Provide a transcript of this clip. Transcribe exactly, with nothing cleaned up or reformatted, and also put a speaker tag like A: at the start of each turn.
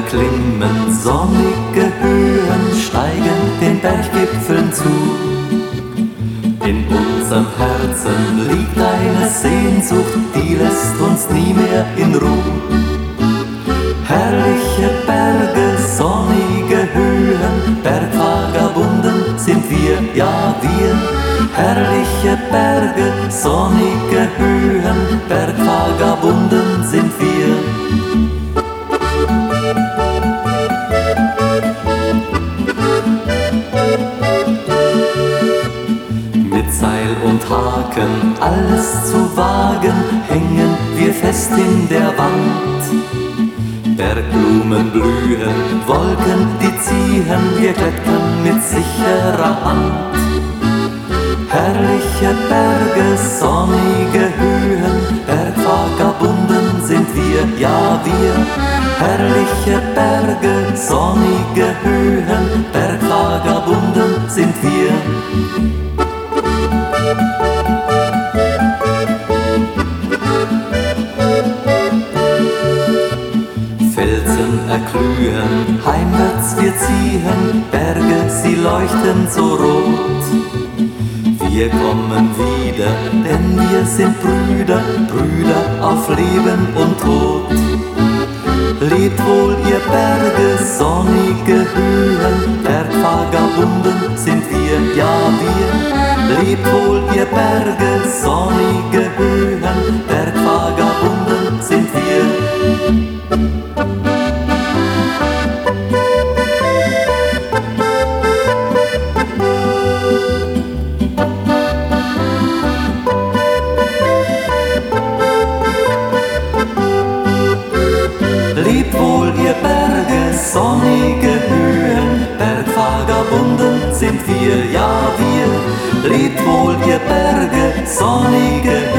A: erklimmen sonnige Höhen, steigen den Berggipfeln zu. In unserem Herzen liegt eine Sehnsucht, die lässt uns nie mehr in Ruhe. Herrliche Berge, sonnige Höhen, Bergvagabunden sind wir, ja wir. Herrliche Berge, sonnige Höhen, Bergvagabunden sind wir. Mit Seil und Haken alles zu wagen, hängen wir fest in der Wand. Bergblumen blühen, Wolken die ziehen, wir klettern mit sicherer Hand. Herrliche Berge, sonnige Höhen, Bergvagabunden sind wir, ja wir. Herrliche Berge, sonnige Höhen, Bergvagabunden sind wir. Felsen erglühen, heimwärts wir ziehen, Berge, sie leuchten so rot. Wir kommen wieder, denn wir sind Brüder, Brüder auf Leben und Tod. Lebt wohl ihr Berge, sonnige Höhen, Bergvagabunden sind wir, ja wir. Lebt wohl ihr Berge, sonnige Höhen, Bergvagabunden sind wir. Lebt wohl ihr Berge, sonnige Höhen, Bergvagabunden sind wir, ja wir. Lebt wohl ihr Berge, sonnige Höhen.